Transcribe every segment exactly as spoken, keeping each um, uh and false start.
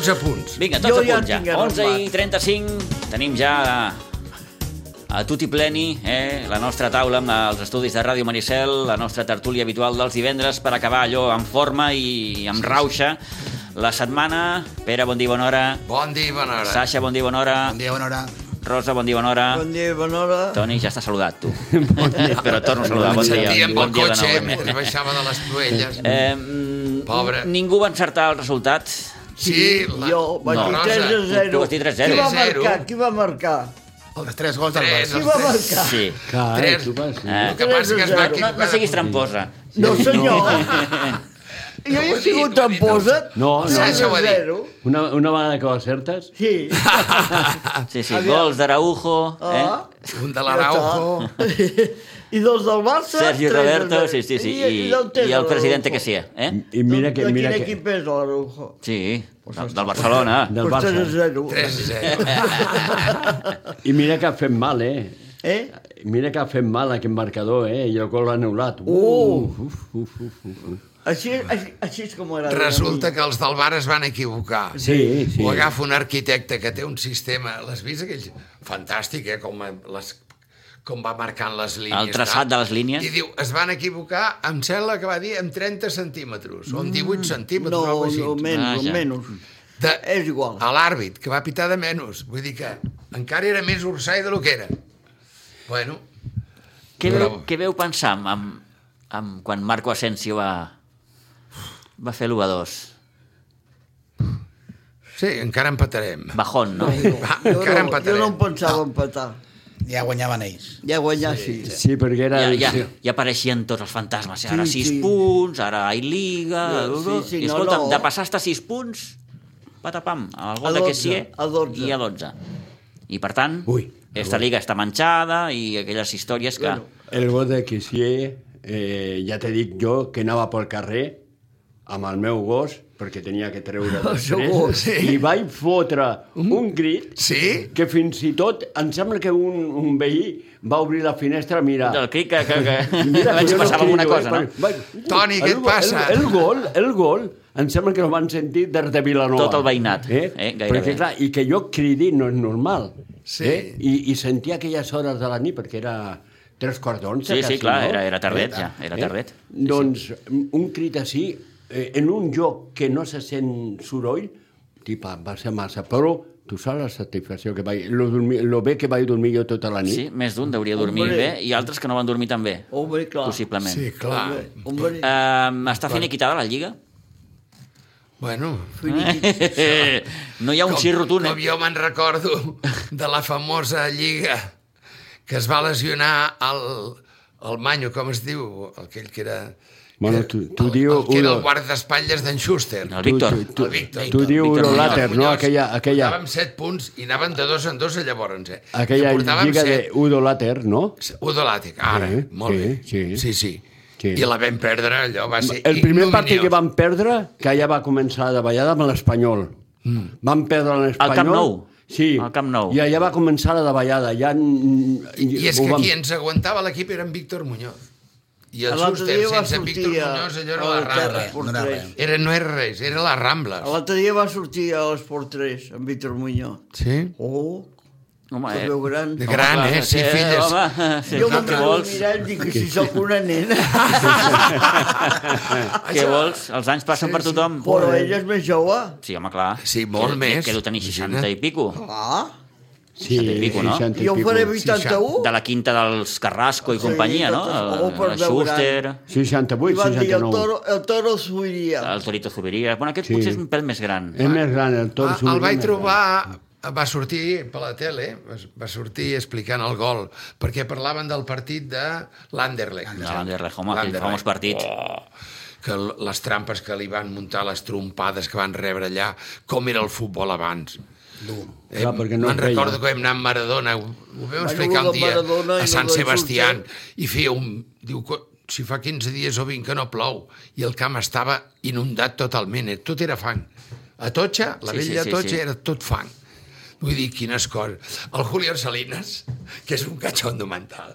Tots a punts. Vinga, tots a punts ja. onze i trenta-cinc, tenim ja a tutti pleni eh, la nostra taula amb els estudis de Ràdio Maricel, la nostra tertúlia habitual dels divendres per acabar allò en forma i amb rauxa. La setmana, Pere, bon dia, bona hora. Bon dia, bona hora. Sasha, bon dia, bona hora. Bon dia, bona hora. Rosa, bon dia, bona hora. Bon dia, bona hora. Toni, ja està saludat, tu. Però torno a saludar, bon dia. Sentíem bon pel dia cotxe, de nou. mentre baixava de les Tuelles. Eh, Pobre. Ningú va encertar el resultat. Sí, la... Jo vaig No. dir tres a zero. Tu vas dir tres a zero. Qui va tres a zero. marcar? Qui va marcar? Els tres gols del Tres. Barça. Qui va marcar? Sí. Carai, Tres. tu vas... Eh, El que passa que es va No, no, equivocar. no siguis tramposa. No, senyor. Jo he sigut tramposa. No, no. tres a zero. Una, una vegada que ho acertes... Sí. Sí, sí, Aviam. gols d'Araujo, eh? Ah, Un de l'Araujo. I dos del Barça, Sergio tres a Roberto, zero. sí, sí, sí, I, i, del i el president Araujo. que sí, eh? I mira que... De Mira quin que equip és l'Araujo? Sí, del, del Barcelona. del Pues tres a Barça. zero. tres a zero. I mira que ha fet mal, eh? Eh? Mira que ha fet mal aquest marcador, eh? I el gol l'ha anul·lat. Uh. Uf, uf, uf, uf. Així, així, així és com era. Resulta que els del bar es van equivocar. Sí, sí. Ho agafa un arquitecte que té un sistema... L'has vist aquell? Fantàstic, eh? Com, les, com va marcant les línies. El traçat tal. de les línies. I diu, es van equivocar, em sembla que va dir, amb trenta centímetres, o amb divuit centímetres, No, o alguna cosa no, així. menys, Ah, ja. menys. De, És igual. a l'àrbit, que va pitar de menys. Vull dir que encara era més orsai del que era. Bueno, Què veu, Bravo. què veu pensar amb, amb, amb quan Marco Asensio va, va fer l'u a dos? sí, encara empatarem. Bajón, no? Va, Jo encara no, jo empatarem. no em pensava empatar. Ja guanyaven ells. Ja guanyar sí. Sí, perquè era... Ja, ja, sí. ja apareixien tots els fantasmes. Ara Sí, sis sí. punts, ara hi Liga... Sí, sí, I no, escolta, no. de passar hasta sis punts, patapam, el gol A de dotze, Kessié a dotze. i a dotze. I per tant, Ui, esta Liga està manxada i aquelles històries que... Bueno. El gol de Kessié, eh, ja te dic jo que anava pel carrer amb el meu gos, perquè tenia que treure El seu gos, després, i vaig fotre un crit Sí? que fins i tot, em sembla que un, un veí va obrir la finestra, mira... Del crit que, que, que... Mira, abans jo no passava alguna crido, cosa, eh, no? però- Toni, què et El- passa? El, el gol, el gol, em sembla que el van sentir des de Vilanova. Tot el veïnat, Eh? eh, gairebé. Perquè, clar, i que jo cridi no és normal. Sí. Eh? I, I sentia aquelles hores de la nit, perquè era tres quarts d'onze. Sí, sí, quasi, clar, no? era, era tardet, ja, era tardet. Doncs un crit així, eh, en un lloc que no se sent soroll, tipa, va ser massa, però tu saps la satisfacció que vaig... Lo, dormir, lo bé que vaig dormir jo tota la nit. Sí, més d'un deuria dormir Hombre. bé i altres que no van dormir tan bé, Home, clar. possiblement. Sí, clar. Hombre, hombre. Uh, està finiquitada la Lliga? Bueno, No hi ha un sí rotund, com eh? jo me'n recordo de la famosa lliga que es va lesionar el, el Manyo, com es diu? Aquell que era... Bueno, tu, tu el, diu... el que era Udo- el guardaespatlles d'en Schuster. El Víctor. Tu, tu, El Víctor. tu diu Víctor Urolater, Muñoz. no? Aquella, aquella, Portàvem set punts i anaven de dos en dos a llavors, eh? aquella Que portàvem lliga de set. Udolater, no? Udolàtic, ara, Sí, molt sí, bé. sí. Sí, sí. Sí. I la vam perdre, allò va ser El primer partit ignominiós. que vam perdre, que ja va començar de ballada amb l'Espanyol. Mm. Vam perdre l'Espanyol. Al Camp Nou? Sí. Al Camp Nou. I allà va començar la davallada. Ja... I, I és ho que vam- qui ens aguantava l'equip era en Víctor Muñoz. I el L'altre Schuster, dia va sense sortir Víctor a- Muñoz, allò era a la la terra. Rambla. Esport No era tres. res. Era, no era res, era les Rambles. L'altre dia va sortir a l'Esport tres, amb Víctor Muñoz. Sí? Oh, Home, que eh? veu gran. De gran, Home, eh? Sí, filles. Home, sí, Jo què me'n quedo vols? mirant i dic, si sóc una nena. Què vols? Els anys passen per tothom. Però ell és més jove. Sí, home, clar. Sí, molt que, més. Que deu tenir seixanta i pico. Ah, Sí, seixanta i pico, no? seixanta i jo pico. faré vuitanta-u. De la quinta dels Carrasco i companyia, no? oh, per El Déu Schuster, I seixanta-vuit, van dir el seixanta-nou. toro, el toro subiria. el Torito Zuberia. Bueno, aquest Sí. potser és un pèl més gran. És més gran, el tot. Ah, el vaig trobar, va sortir per la tele, va sortir explicant el gol, perquè parlaven del partit de l'Anderlecht. De l'Anderlecht, home, aquell L'Anderlecht. famós partit. Oh, que l- les trampes que li van muntar, les trompades que van rebre allà, com era el futbol abans. Eh, Clar, perquè no me'n es veia. recordo que vam anar a Maradona, ho, ho vam Bueno, explicar lo un de dia Maradona i a lo Sant del Sebastián, i feia un... Diu, "Co- si fa quinze dies o vint que no plou, i el camp estava inundat totalment, eh, tot era fang. A Totxa, la Sí, sí, vella sí, Totxa sí. era tot fang. Vull dir, quines coses. El Julio Salinas, que es un cachondo mental.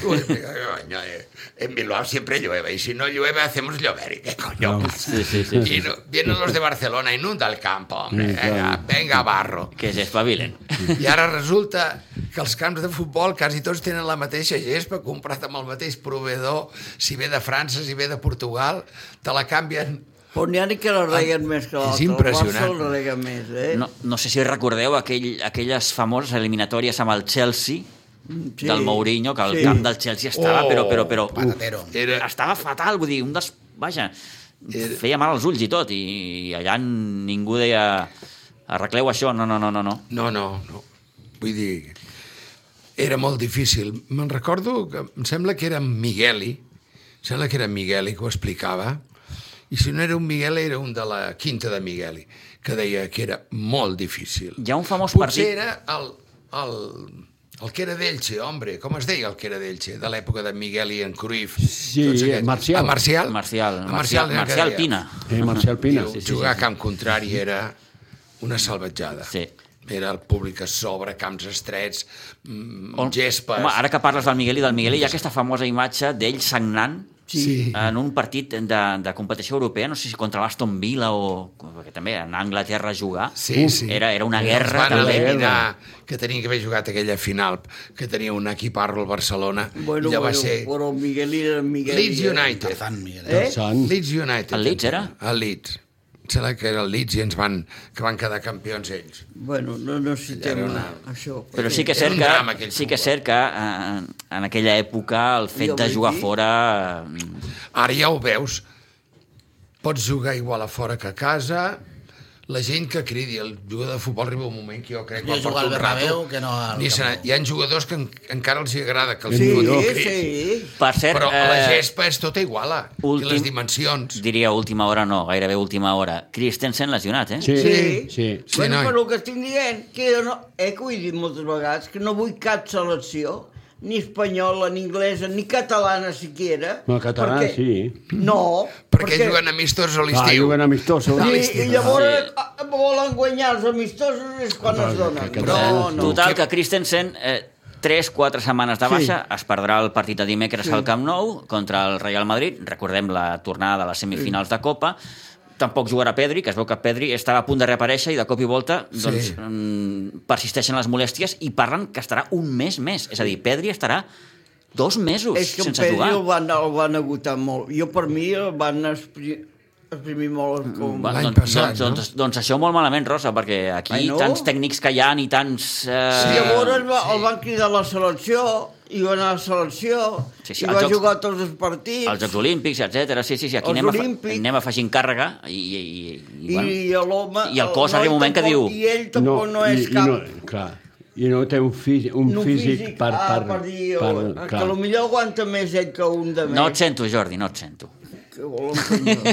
En Bilbao siempre llueve, y si no llueve hacemos llover. ¿Y qué coño No. pasa? Sí, sí, sí, sí. Y no, vienen los de Barcelona, inunda el campo, hombre. Venga, venga barro. Que s'espavilen. I ara resulta que els camps de futbol quasi tots tenen la mateixa gespa, comprat amb el mateix proveïdor, si ve de França, si ve de Portugal, te la canvien. Però n'hi ha ni que la reguen més que l'altre. És impressionant. El Barça el rega més, eh? No, no sé si recordeu aquell, aquelles famoses eliminatòries amb el Chelsea, Sí. del Mourinho, que el Sí. camp del Chelsea estava, Oh. però, però, però... Patatero. Era, Estava fatal, vull dir, un dels... Vaja, feia mal als ulls i tot, i allà ningú deia arregleu això, no, no, no, no. no. No, no, no. Vull dir, era molt difícil. Me'n recordo que em sembla que era en Migueli, em sembla que era en Migueli que ho explicava, i si no era un Migueli era un de la quinta de Migueli, que deia que era molt difícil. Hi ha un famós Potser partit... era el, el, el que era d'Elche, hombre, com es deia el que era d'Elche, de l'època de Miguel i en Cruyff. Sí, tots aquests. Marcial. A Marcial? Marcial, A Marcial, era el que Marcial deia. Pina. Eh, Marcial Pina. Diu, Sí, sí, jugar sí, a camp contrari era una salvatjada. Sí. Era el públic a sobre, camps estrets, mm, On- gespes... Home, ara que parles del Miguel i del Miguel, hi ha aquesta famosa imatge d'ell sagnant Sí. en un partit de, de competició europea, no sé si contra l'Aston Villa o... perquè també anar a Anglaterra a jugar, Sí, sí. Era, era una Els guerra van també. eliminar, que tenien que haver jugat aquella final, que tenia un equiparro al Barcelona, Bueno, i ja va bueno, ser però Miguel era Miguel. Leeds United. Tarzan, Miguel. Eh? Sant. Leeds United. El Leeds era? El Leeds. Em sembla que era el Leeds i ens van, que van quedar campions ells. Bueno, no necessitem Era una- això. Però sí que és Era cert un drama, que, aquell sí que és futbol. cert que eh, en aquella època el fet Jo de vull jugar dir- fora... eh, Ara ja ho veus, pots jugar igual a fora que a casa, la gent que cridi, el jugador de futbol arriba un moment que jo crec que Jo jugar al Bernabéu que no al Ni Camp se, Nou. hi ha jugadors que en, encara els hi agrada que els Sí, fotin sí, crits. sí. Per cert, Però la eh, gespa és tota iguala, últim- i les dimensions. diria última hora no, gairebé última hora. Christensen lesionat, eh? Sí, Sí. sí. sí. Sí, Bueno, noi. però el que estic dient, que jo no, eh, que ho he dit moltes vegades, que no vull cap selecció, ni espanyola, ni anglesa, ni catalana siquiera. No, català perquè- sí. No, Perquè juguen amistosos a Ah, l'estiu. juguen amistosos. I, i llavors Sí. ah, volen guanyar els amistosos és quan es donen. que- No, no. Total, que Christensen, eh, tres, quatre setmanes de baixa, es perdrà el partit de dimecres al Camp Nou contra el Real Madrid. Recordem la tornada de les semifinals de Copa. Tampoc jugarà Pedri, que es veu que Pedri estava a punt de reaparèixer i de cop i volta doncs, Sí. mm, persisteixen les molèsties i parlen que estarà un mes més. És a dir, Pedri estarà dos mesos És que en sense Pedri jugar. el van, el van agotar molt. Jo, per mi, el van exprimir, exprimir molt. Com... Va, L'any doncs, passat, doncs, no? doncs, doncs això molt malament, Rosa, perquè aquí Ai, no? tants tècnics que hi ha i tants... Eh... Sí, llavors va, el van cridar a la selecció, i va anar a la selecció, Sí, sí, i als va Jocs- jugar tots els partits. Els Jocs Olímpics, etcètera. Sí, sí, sí, aquí Els anem a, fa, Olímpics. anem afegint càrrega i, i, i, i, I, bueno, i l'home... i el cos arriba un moment que tampoc, diu... I ell tampoc no, és i, cap... I no, clar, i no té un, físic, un no físic, per... ah, per, per dir, per, per, que clar. potser aguanta més ell que un de més. No et sento, Jordi, no et sento. Que volen fer jo.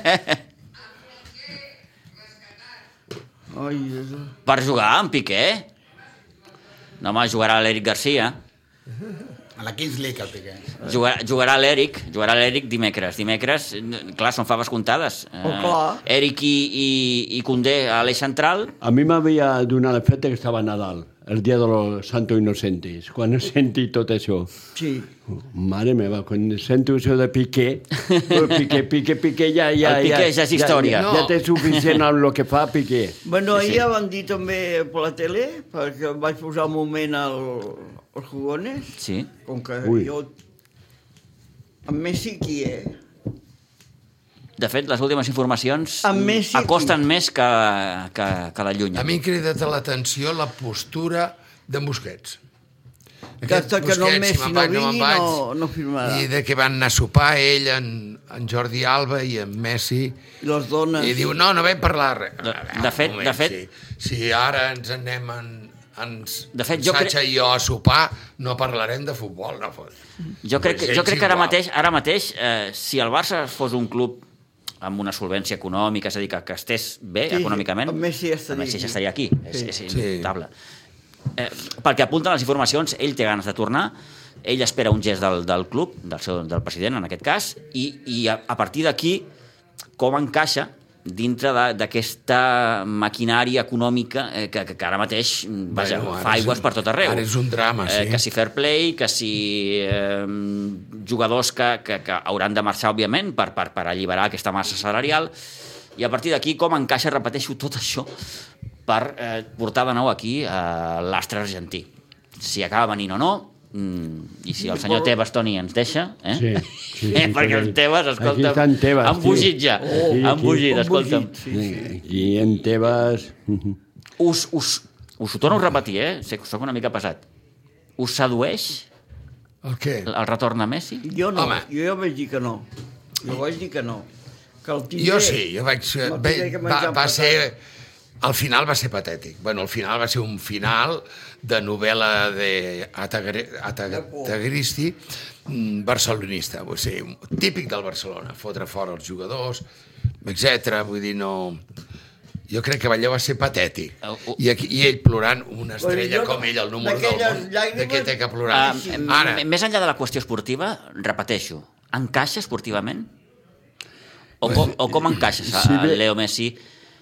Ai, Jesús. Per jugar amb Piqué? No, home, jugarà l'Eric Garcia. A la Kings League, el Piqué. Jugarà, jugarà l'Eric, jugarà l'Eric dimecres. Dimecres, n- clar, són faves comptades. Oh, clar. Eric i, i, i Koundé a l'eix central. A mi m'havia donat l'efecte que estava a Nadal, el dia de los Santos Inocentes, quan he sentit tot això. Sí. Mare meva, quan sento això de Piqué, el Piqué, Piqué, Piqué, ja, ja, El Piqué ja és història. Ja, ja, ja té suficient amb el que fa Piqué. Bueno, Sí, ahir sí. ja van dir també per la tele, perquè vaig posar un moment al, als jugones, Sí. com que Ui. jo... Amb Messi qui és? De fet, les últimes informacions Amb Messi aquí. acosten més que, que, que la llunya. A mi em crida l'atenció la postura de Busquets. Que hasta que no Busquets, Messi si me'n no vaig, vingui, me'n vaig. no- no firmarà. I de que van anar a sopar ell, en, en Jordi Alba i en Messi, I les dones... i diu, no, no vam parlar res. De- A veure, de fet- un moment, de fet- Si, si ara ens anem en, ens, De fet, en jo Satxa crec- i jo a sopar, no parlarem de futbol, no fot. Jo crec, Pues que, jo ells crec que ara igual. mateix, ara mateix eh, si el Barça fos un club amb una solvència econòmica, és a dir, que, que estés bé Sí, sí, econòmicament, el Messi ja estaria el Messi aquí. ja estaria aquí. És, Sí. és Sí. indubtable. Eh, pel que apunten les informacions, ell té ganes de tornar, ell espera un gest del, del club, del, seu, del president en aquest cas, i, i a, a partir d'aquí, com encaixa dintre d'aquesta maquinària econòmica eh, que, que ara mateix vaja, Bueno, ara fa és aigües un- per tot arreu. ara és un drama, sí. Eh, que si fair play, que si eh, jugadors que, que, que hauran de marxar, òbviament, per, per, per alliberar aquesta massa salarial, i a partir d'aquí com encaixa, repeteixo, tot això per eh, portar de nou aquí eh, l'astre argentí. Si acaba venint o no, Mm, i si el senyor Tebas, Toni, ens deixa, eh? Sí, sí, sí, eh? Perquè el Tebas, Aquí escolta'm, està en Tebas, han fugit ja, Oh, aquí, han aquí. fugit, escolta'm. Sí, I en Tebas... Us, us, us ho torno a repetir, eh? Sé que soc una mica pesat. Us sedueix El què? el retorn a Messi? Jo no, Home. jo ja vaig dir que no. Jo vaig dir que no. Que el tindré, Jo sí, jo vaig... me'l Bé, tindré que va, menjar va amb ser... patates. Al final va ser patètic. Bueno, al final va ser un final de novel·la de Atagre- Atagristi mm, barcelonista. Vull dir, típic del Barcelona, fotre fora els jugadors, etcètera. Vull dir, no... Jo crec que allò va ser patètic. Uh, uh. I, aquí, I ell plorant, una estrella jo no- com ell, el número del d'aquelles món, llàgrimes- de què té que plorar. Uh, Ara, Més enllà de la qüestió esportiva, repeteixo, encaixa esportivament? O com, o com encaixa Sí, el bé. Leo Messi?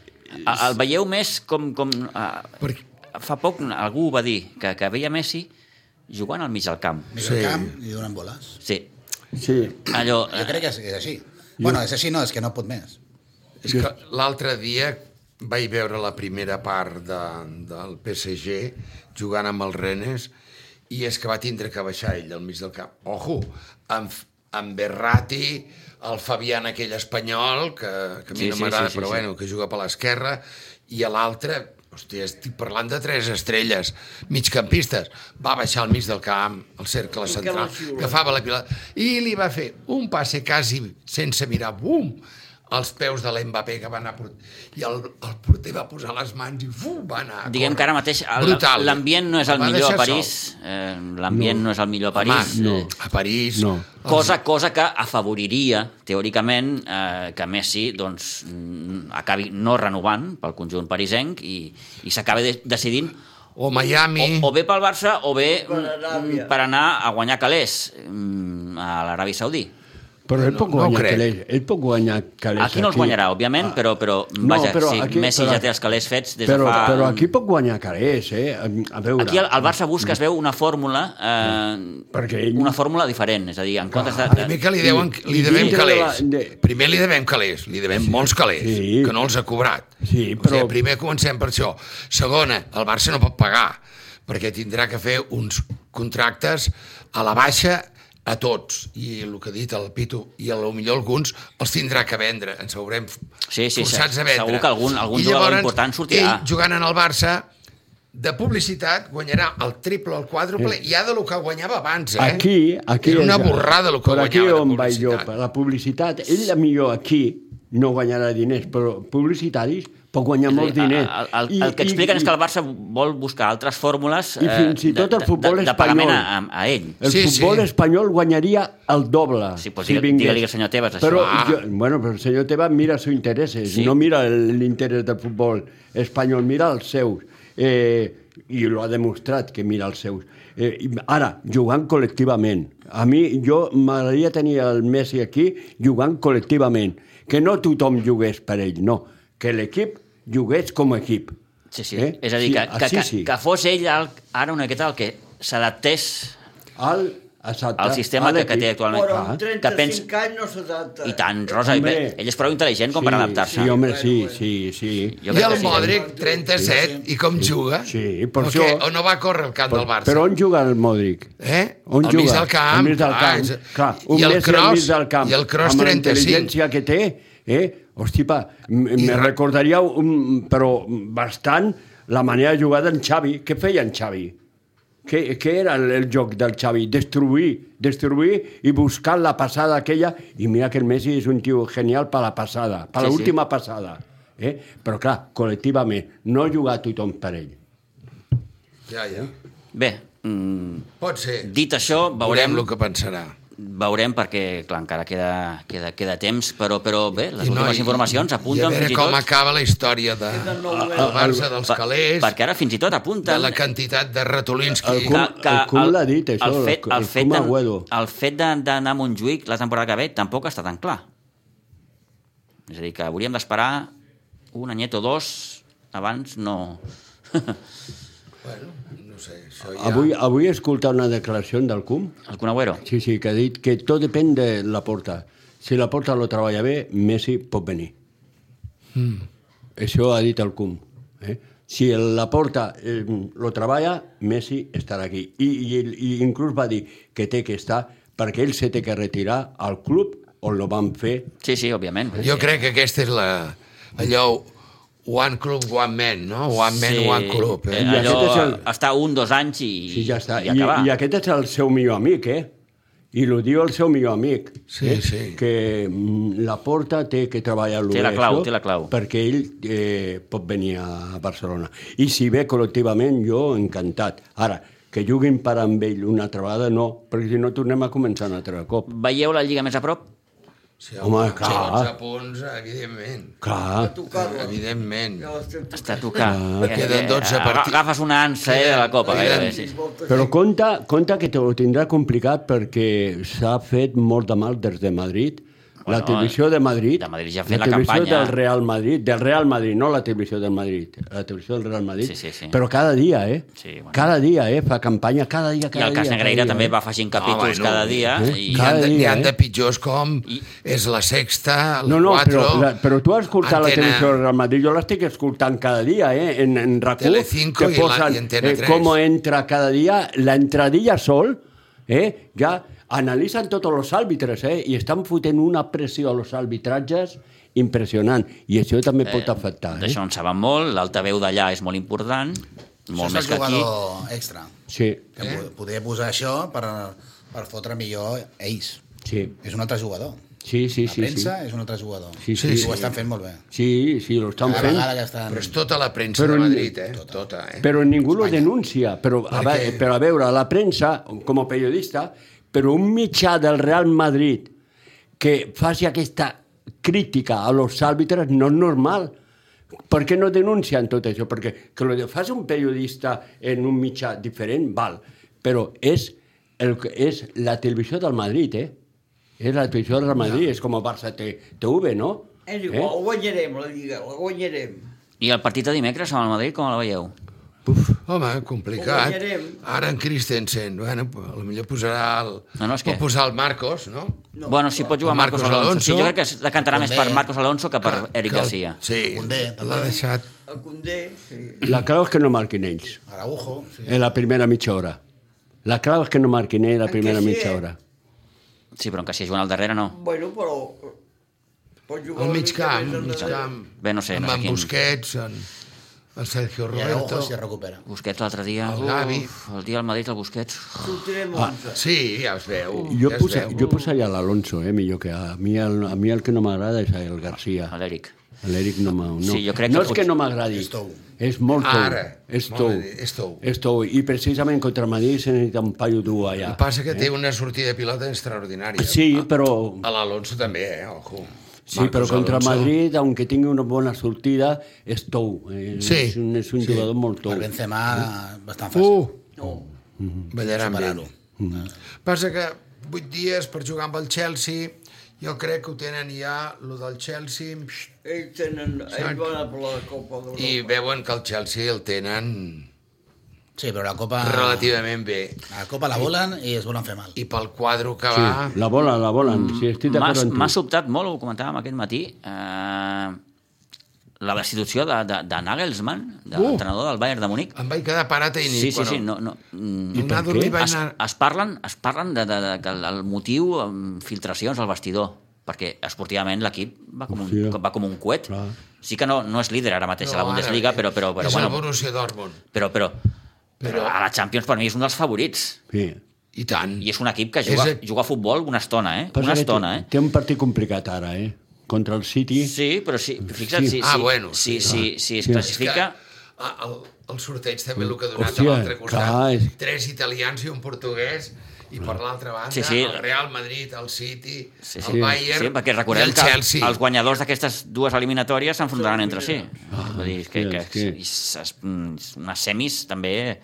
El, el veieu més com... com uh, perquè, fa poc algú va dir que, que veia Messi jugant al mig del camp. Mig Sí. al camp i donant boles. Sí. Sí, Allò... Jo crec que és, és així. Bueno, és així, no, és que no pot més. és que l'altre dia vaig veure la primera part de, del P S G jugant amb els Rennes i és que va tindre que baixar ell al mig del camp. Ojo, amb, amb Berratti, el Fabián aquell espanyol, que, que a mi Sí, no sí, m'agrada, sí, sí, però sí. bueno, que juga per l'esquerra, i a l'altre, hòstia, estic parlant de tres estrelles migcampistes. Va baixar al mig del camp, al cercle I que central, la xiula. que fa la pilota, i li va fer un passe quasi sense mirar, bum, als peus de l'Mbappé que va anar... Port... I el, el porter va posar les mans i fu, va anar a Diguem córrer. que ara mateix el- Brutal. l'ambient no és el El va millor a deixar París, eh, l'ambient no. no és el millor a París, Home, eh, no. A París... No. cosa, cosa que afavoriria, teòricament, eh, que Messi doncs, mm, acabi no renovant pel conjunt parisenc i, i s'acabi de, decidint O Miami... o, o bé pel Barça o bé Per mm, Aràbia. per anar a guanyar calés mm, a l'Aràbia Saudí. però ell pot no ho guanyar crec. calés. Ell pot guanyar calés Aquí no els guanyarà, òbviament, però, però No, vaja, però sí, aquí- Messi però- ja té els calés fets des Però, de fa... però aquí pot guanyar calés, eh? A veure... Aquí el, el Barça busca, es veu, una fórmula eh, Perquè ell- una fórmula diferent, és a dir, en comptes de... Primer que li, deuen, li I devem dintre de la- calés. de- Primer li devem calés, li devem molts calés, Sí. que no els ha cobrat. Sí, O però- sigui, primer comencem per això. Segona, el Barça no pot pagar, perquè tindrà que fer uns contractes a la baixa a tots, i el que ha dit el Pitu, i a lo millor alguns els tindrà que vendre, ens haurem Sí, sí, forçats sí, a vendre. segur que algun- algun I jugador llavors, important sortirà. ell, jugant en el Barça, de publicitat guanyarà el triple o el quàdruple Sí. ja de lo que guanyava abans, eh? Aquí, aquí Era una és- borrada el que per aquí guanyava de on vaig jo, publicitat. per la publicitat, ell a millor aquí no guanyarà diners, però publicitaris pot guanyar molts diners. El, el, el que expliquen és que el Barça vol buscar altres fórmules I fins i tot el de, futbol de, de espanyol. pagament a, a ell. El Sí, futbol sí. espanyol guanyaria el doble. Sí, doncs si digue- vingués. digue-li al senyor Tebas això. Però, Ah. jo, bueno, però el senyor Tebas mira sus intereses, Sí. no mira el- l'interès del futbol espanyol, mira els seus. Eh, I lo ha demostrat que mira els seus. Eh, i ara, jugant col·lectivament. A mi, jo m'agradaria tenir el Messi aquí jugant col·lectivament. Que no tothom jugués per ell, no. Que l'equip jugués com a equip. Sí, sí. Eh? És a dir, Sí, que, que, així que, sí. que fos ell el, ara una miqueta el que s'adaptés Al, exacte, al sistema a que, que té l'equip. actualment. Però Ah. amb Que pens... trenta-cinc anys no s'adapta. I tant, Rosa, Hombre. ell és prou intel·ligent com per Sí, adaptar-se. Sí, home, sí, sí, sí. Jo I crec que el sí. Modric, trenta-set, i com juga? Sí, per o això- què? O no va córrer al camp del Barça? Però on juga el Modric? Eh? On al juga? mig del camp. Al mig del clar, camp. és- Clar, un I el Messi al Kroos, mig del camp. i el Kroos amb la trenta-cinc. intel·ligència que té, eh? Hosti, pa, m- I me re- recordaria, un, però bastant, la manera de jugar d'en Xavi. Què feia en Xavi? Què, què era el, el joc del Xavi? Destruir, destruir i buscar la passada aquella. I mira que el Messi és un tio genial per la passada, per Sí, sí. l'última passada. Eh? Però clar, col·lectivament, no jugar tothom per ell. Ja, ja. Bé, mm, Pot ser. dit això, veurem, Veurem el que pensarà. veurem perquè, clar, encara queda, queda, queda temps, però, però bé, les I no, últimes i- informacions I a apunten veure fins i com tot... acaba la història de, Queden nou del mesos. Barça, dels Per- calés, Perquè ara fins i tot de apunten... la quantitat de ratolins que... El que, Cum- que el Cum l'ha dit, això, el fet, el- el el fet, Cum de, Agüero. el fet de- d'anar a Montjuïc la temporada que ve tampoc està tan clar. És a dir, que hauríem d'esperar un anyet o dos abans no... Bueno, no sé, això ja... Avui, avui he escoltat una declaració del C U M. El Kun Agüero? Sí, sí, que ha dit que tot depèn de la porta. Si la porta lo treballa bé, Messi pot venir. Mm. Això ha dit el C U M. Eh? Si la porta eh, lo treballa, Messi estarà aquí. I, i, I inclús va dir que té que estar perquè ell se té que retirar al club on lo van fer. Sí, sí, òbviament. Jo crec que aquesta és la... allò... One club, one man, no? One man, sí, one club. Eh? I allò, aquest és el- està un, dos anys i, Sí, ja està. i I, acabar. I aquest és el seu millor amic, eh? I lo diu el seu millor amic. Sí, eh? sí. Que mm, la porta té que treballar-lo Té la bé, clau, això, té la clau. perquè ell eh, pot venir a Barcelona. I si ve col·lectivament, jo encantat. Ara, que juguin per amb ell una altra vegada, no, perquè si no tornem a començar un altre cop. Veieu la Lliga més a prop? Sí, Home, clar. onze punts, evidentment. Clar. Evidentment. Està a tocar. Ah. Eh, Queden eh, dotze aga- partits. Agafes una ansa eh, de la Copa. Queden- Gairebé, sí. Però compte, compte que ho tindrà complicat perquè s'ha fet molt de mal des de Madrid. Bueno, La televisió de Madrid, de Madrid ja ha fet la la televisió campanya. del Real Madrid, del Real Madrid, no la televisió del Madrid, la televisió del Real Madrid, Sí, sí, sí. però cada dia, eh? Sí, bueno. Cada dia, eh? Fa campanya cada dia, I cada el dia. cas cada Negreira dia, també eh? va afegint capítols Ah, bueno, cada dia. eh? I... N'hi Cada ha, de, dia, n'hi ha eh? de pitjors com I- és la Sexta, el No, no, quatre... però, la, però tu has escoltat la Antena- televisió del Real Madrid, jo l'estic escoltant cada dia, eh? En, en RAC u, Telecinco que i la- posen i Antena eh, tres. com entra cada dia, la entradilla sol, eh? Ja analitzen tots els àrbitres, eh? I estan fotent una pressió a los arbitratges impressionant. I això també eh, pot afectar, eh? D'això en saben molt, l'altaveu d'allà és molt important, molt Això més és que el aquí. jugador extra. Sí, Que eh? podria posar això per, per fotre millor ells. sí, És un altre jugador. sí, sí, La sí, premsa sí. és un altre jugador. Sí, sí, I sí. ho estan fent molt bé. Sí, sí, lo estan Cada fent, vegada que estan... Però és tota la premsa Però de ni- Madrid, eh? Tota, tota eh? però ningú lo denuncia. Però a, Per què? veure, però a veure, la premsa, com a periodista, però un mitjà del Real Madrid que faci aquesta crítica a los àrbitres no és normal. Per què no denuncien tot això? Perquè que lo fas un periodista en un mitjà diferent, val, però és, el, que- és la televisió del Madrid, eh? És la televisió del Madrid, és com el Barça T V, no? És igual, guanyarem la Lliga, la guanyarem. I el partit de dimecres amb el Madrid, com el veieu? Uf, home, complicat. Ho guanyarem. Ara en Christensen, bueno, potser posarà el... No, no, és que- pot posar el Marcos, no? No, bueno, si pot jugar el Marcos, Marcos Alonso. Alonso. Sí, jo crec que es decantarà més per Condé. Marcos Alonso que per Eric Que- Garcia. Sí, Condé, l'ha també. deixat... El Condé, sí. La clau és que no marquin ells. Araujo, sí. En la primera mitja hora. La clau és que no marquin ell la En primera què sí, mitja eh? hora. Sí, però en Cassià jugant al darrere no. Bueno, però... Pot jugar Al una mig mica camp, més al mig endarrere. camp. Bé, no sé, no amb sé en quin- Busquets, en, el Sergio I Roberto... Araujo si es recupera. Busquets l'altre dia... El Gavi. Uf, el dia del Madrid, el Busquets... Sortirem Ah. onze. Sí, ja es veu. Jo, ja es posa, veu. jo posaria l'Alonso, eh, millor que a mi el, a mi el que no m'agrada és el Garcia. L'Eric. L'Eric no m'ha... No. Sí, jo crec no que és pot- que no m'agradi, És tou. és molt tou. Ara, és molt tou. bé dit, és tou. És tou. I precisament contra el Madrid se necessita un paio dur allà. El que passa que té una sortida de pilota extraordinària. Sí, però... A l'Alonso també, eh? Ojo. Sí, Marcos però contra Alonso. Madrid, aunque tingui una bona sortida, és tou. Eh, Sí, és un, és un sí. jugador molt tou. Per Benzema, bastant fàcil. Uh, No. ballaran bé. Superar-ho. Passa que vuit dies per jugar amb el Chelsea, jo crec que ho tenen ja, lo del Chelsea, Ells tenen... Ells van a per la Copa d'Europa. i veuen que el Chelsea el tenen Sí, però la Copa... relativament bé. La Copa la volen i es volen fer mal. I pel quadro que Sí, va... la volen, la volen. Sí, estic M'ha d'acord amb tu. m'ha sobtat molt, ho comentàvem aquest matí, eh, la destitució de, de, de Nagelsmann, de Uh! l'entrenador del Bayern de Múnich. Em vaig quedar parat a nit. Sí, sí, sí. No, no, mm, anar a per dormir què? vaig es, anar... es parlen, es parlen de, de, de, que el, el motiu amb filtracions al vestidor, perquè esportivament l'equip va, com un, Hòstia. va com un coet. Clar. Sí que no, no és líder ara mateix a la No, Bundesliga, ara, però, però, però, és bueno, el Borussia Dortmund. però, però, però a la Champions per mi és un dels favorits. Sí. I tant. I és un equip que juga, És- juga a futbol una estona, eh? Passa Una que estona, té, eh? té un partit complicat ara, eh? Contra el City. Sí, però sí, fixa't, Sí. si, Ah, si, bueno, si, sí. si, si es Sí. classifica... Ah, el, el sorteig també el que ha donat Hòstia, a l'altre costat. clar, és- Tres italians i un portuguès, i per l'altra banda Sí, sí. el Real Madrid, el City, Sí, el sí. Bayern Sí, perquè i recordem el que Chelsea. els guanyadors d'aquestes dues eliminatòries s'enfrontaran entre si. Vull dir, que, sí, que, és que- és, és, unes semis també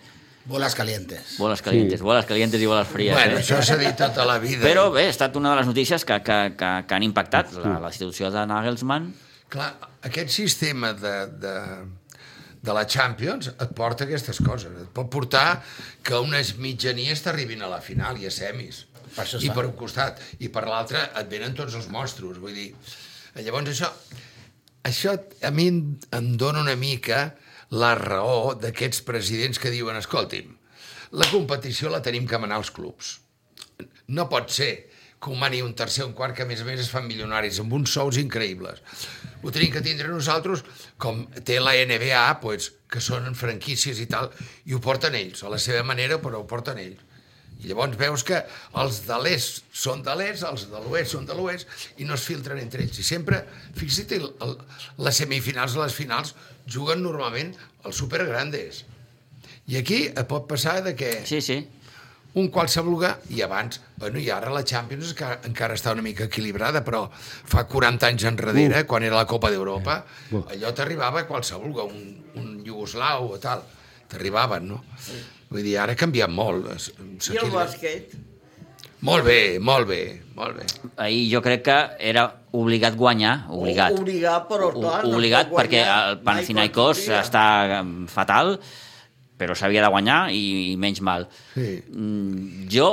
Bolas calientes. Boles calientes, sí. boles calientes i boles fries. Bueno, eh? això s'ha dit tota la vida. Però bé, ha estat una de les notícies que, que, que, que han impactat la, la institució de Nagelsmann. Clar, aquest sistema de, de, de la Champions et porta aquestes coses. Et pot portar que unes mitjanies t'arribin a la final i a semis. Per això I està. per un costat. I per l'altre et venen tots els monstros. Vull dir, llavors això, això a mi em dona una mica la raó d'aquests presidents que diuen, escolti'm, la competició la tenim que manar als clubs. No pot ser que ho mani un tercer o un quart, que a més a més es fan milionaris, amb uns sous increïbles. Ho tenim que tindre nosaltres, com té la N B A, pues, que són franquícies i tal, i ho porten ells, a la seva manera, però ho porten ells. I llavors veus que els de l'est són de l'est, els de l'oest són de l'oest, i no es filtren entre ells. I sempre, fixa't, el, el, les semifinals i les finals juguen normalment els supergrandes. I aquí et pot passar de que Sí, sí. un qualsevol lugar, i abans, bueno, i ara la Champions que encara està una mica equilibrada, però fa quaranta anys enrere, uh. quan era la Copa d'Europa, uh. allò t'arribava a qualsevol lugar, un, un iugoslau o tal, t'arribaven, no? Vull dir, ara ha canviat molt. I el bàsquet? Molt bé, molt bé, molt bé. Ahir jo crec que era obligat guanyar, obligat. O, obligat, però clar, o, no obligat pot perquè guanyar el Panathinaikos està fatal, però s'havia de guanyar i, i menys mal. Sí. Mm, jo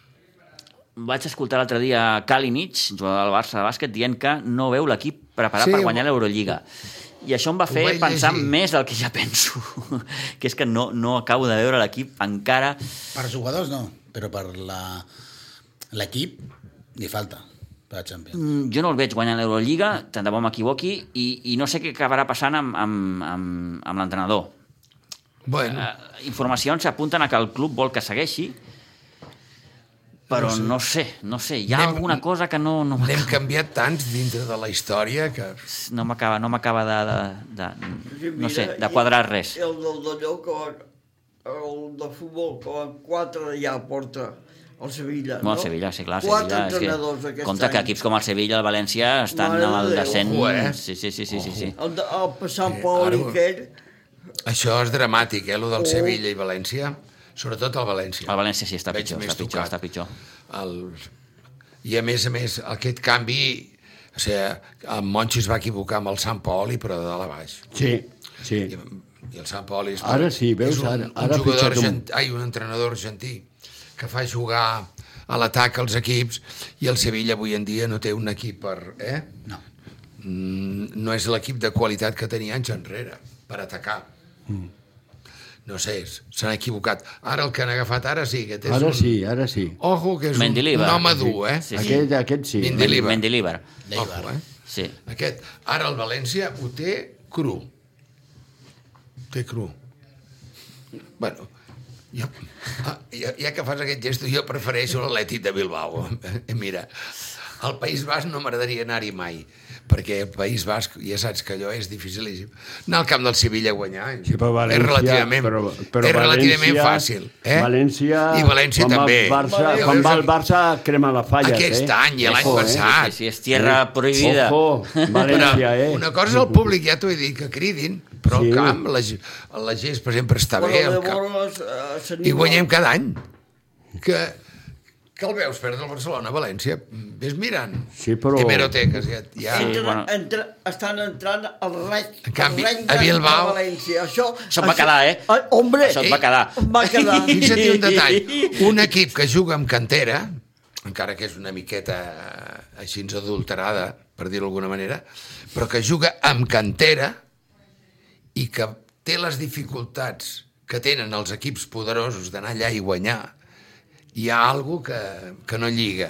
vaig escoltar l'altre dia Kalinic, jugador del Barça de bàsquet, dient que no veu l'equip preparat Sí, per guanyar l'Eurolliga. I això em va fer pensar llegir. més del que ja penso, que és que no, no acabo de veure l'equip encara. Per jugadors no, però per la l'equip li falta per la Champions. Mm, jo no el veig guanyant l'Eurolliga, tant de bo m'equivoqui, i, i no sé què acabarà passant amb, amb, amb, amb l'entrenador. Bueno, Uh, informacions apunten a que el club vol que segueixi, però no sé, no sé, hi ha N'hem- alguna cosa que no, no n'hem m'acaba canviat tants dintre de la història que... no m'acaba no m'acaba de, de, de, Sí, no mira, sé, de quadrar res. I el del d'allò que va, el de futbol, que va quatre ja porta el Sevilla, No, no? el Sevilla, sí, clar, el Quatre Sevilla. És entrenadors que, aquest compte any. que equips com el Sevilla, el València, estan Mare al de Déu. descent. Ojo, eh? Sí, sí, sí, sí, sí, sí. El, de, el Sant Sí, Pauli ara- aquest, Això és dramàtic, eh, lo del Oh. Sevilla i València, sobretot el València. El València sí està Veig pitjor, més està pitjor, tocat. està pitjor. El... I a més a més, aquest canvi, o sigui, el Monchi es va equivocar amb el Sant Paoli, però de dalt a baix. Sí, sí. I, i el Sant Paoli és, Ara sí, veus, és un, ara- un ara ha jugador fitxat un- argent... Ai, un entrenador argentí que fa jugar a l'atac als equips, i el Sevilla avui en dia no té un equip per... Eh? No. Mm, no és l'equip de qualitat que tenia anys enrere per atacar. Mm. No sé, s'han equivocat. Ara el que han agafat ara sí, que és Ara un... sí, ara sí. Ojo, que és un, un Mendilibar. home dur, eh? Sí, sí. Aquest, aquest sí. Mendilibar. Mendilibar. Leibar. Ojo, eh? Sí. Aquest. Ara el València ho té cru. Té cru. Bueno, jo, ah, ja, ja que fas aquest gest, jo prefereixo l'Atlètic de Bilbao. Mira, al País Basc no m'agradaria anar-hi mai, perquè el País Basc, ja saps que allò és dificilíssim. Anar al camp del Sevilla a guanyar Sí, però València, és relativament, però, però és relativament València, fàcil. Eh? València, I València quan també. Va el Barça, Ja quan veus, va el Barça crema la falla. Aquest eh? any i l'any Ojo, eh? passat. Sí, sí, és tierra prohibida. Ojo, València, eh? Una cosa és el públic, ja t'ho he dit, que cridin, però Sí. el camp, la, ge- la gespa sempre està bé, però el camp. llavors eh, I s'anima- guanyem cada any. Que, que el veus perdre el Barcelona, València, ves mirant. Sí, però- Hemeroteques, ja. ja. Sí. Entra, bueno. entra, estan entrant al rec, En canvi, al rec a Bilbao- de València. Això, Això em va quedar, eh? Ah, hombre, Això et va quedar. em va quedar. Fixa't un detall, un equip que juga amb cantera, encara que és una miqueta eh, així adulterada, per dir-ho d'alguna manera, però que juga amb cantera i que té les dificultats que tenen els equips poderosos d'anar allà i guanyar, hi ha alguna que, que no lliga.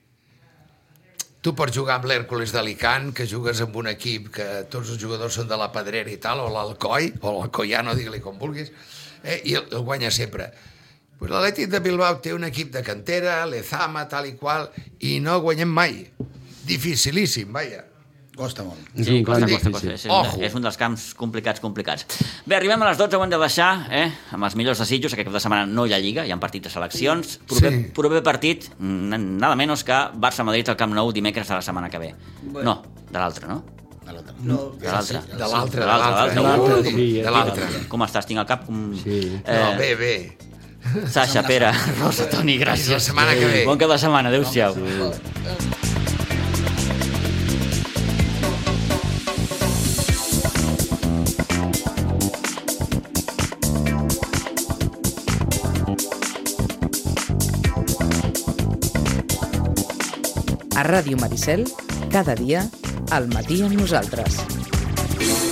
Tu pots jugar amb l'Hèrcules d'Alicant, que jugues amb un equip que tots els jugadors són de la Pedrera i tal, o l'Alcoi, o l'Alcoiano, digue-li com vulguis, eh, i el, el guanya sempre. Pues l'Atlètic de Bilbao té un equip de cantera, l'Ezama, tal i qual, i no guanyem mai. Dificilíssim, vaja. Costa molt. És Sí, un costa, camp costa, difícil. costa. És, un, Ojo. és un dels camps complicats, complicats. Bé, arribem a les dotze, ho hem de deixar, eh? Amb els millors desitjos. Aquest cap de setmana no hi ha Lliga, hi ha partit de seleccions. Proper, Sí. proper partit, mm, nada menys que Barça-Madrid al Camp Nou dimecres de la setmana que ve. Bé. No, de l'altre, no? De l'altre. No. De l'altre. De l'altre, de De l'altre, l'altre. de l'altre, de sí, de l'altre. Com estàs? Tinc el cap... Com... Sí. No, bé, bé. Sasha, Pere, Rosa, Toni, gràcies. Fins la setmana que ve. Bon cap de setmana, adéu-siau. A Ràdio Maricel, cada dia, al matí amb nosaltres.